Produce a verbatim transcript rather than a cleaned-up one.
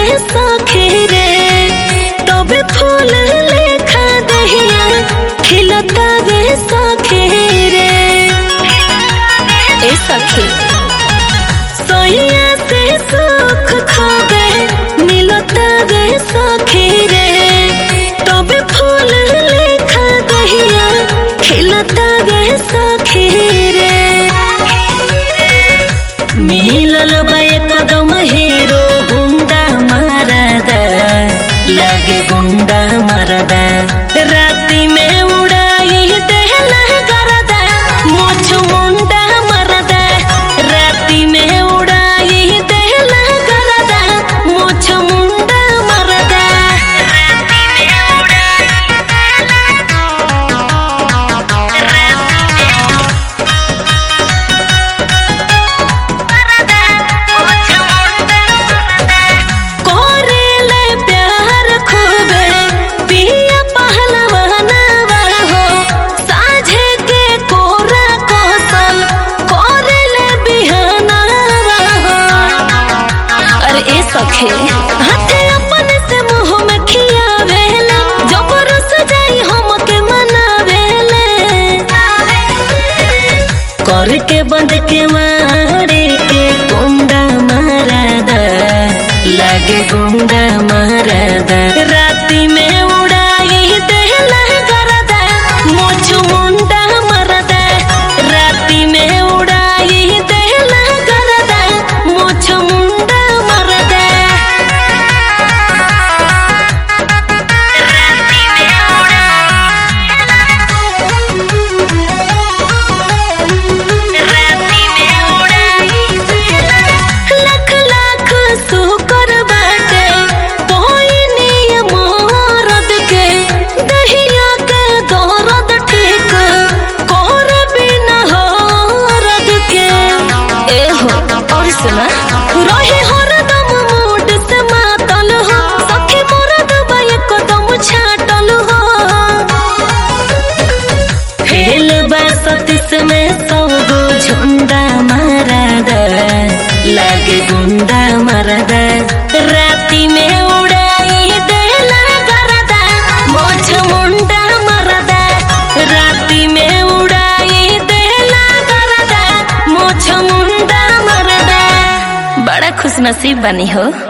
सखी रे तबे फूल लेखा दहिया खिलता वे सखी रे। ए सखी सोइया से सुख खोबे मिलता वे सखी रे तबे फूल लेखा दहिया खिलता वे सखी रे। मिलल बा एकदम हीरो गुंडा मारदा लगे गुंडा मारदा राती में उड़ाई देहला करदा मुछ मुंडा मारदा राती में उड़ाई देहला करदा मुछ मुंडा मारदा राती में उड़ाई कोरेले प्यार खूबे पिया पहलवाना हो साझे के कोरा कोसल कोरेले बिहाना हो। अरे ए सखे हाथे अपन से मुंह में खियावेला जबरस जाई हमके मनावेले करके बंद के मारे के गुंडा मारदा लगे गुंडा मारदा राती में उड़ाई देहला करदा मुछ मुंडा मारदा राती में उड़ाई देहला करदा मुछ मुंडा मारदा राती में लख लाख शुक्र बाटे तोइनी मोरद के दहिया के दर्द ठीक कर बिना हरद के। ए हो और सुना रहे हरदम मूड से मातल हो सखी मोरद बा एकदम छाटल हो फेल बा सतीस में सौ गो झुंडा मारदा लगे गुंडा मारदा राती में उड़ाई देला करदा मुछ मुंडा मारदा राती में उड़ाई देला करदा मुछ मुंडा मारदा। बड़ा खुश नसीब बनी हो।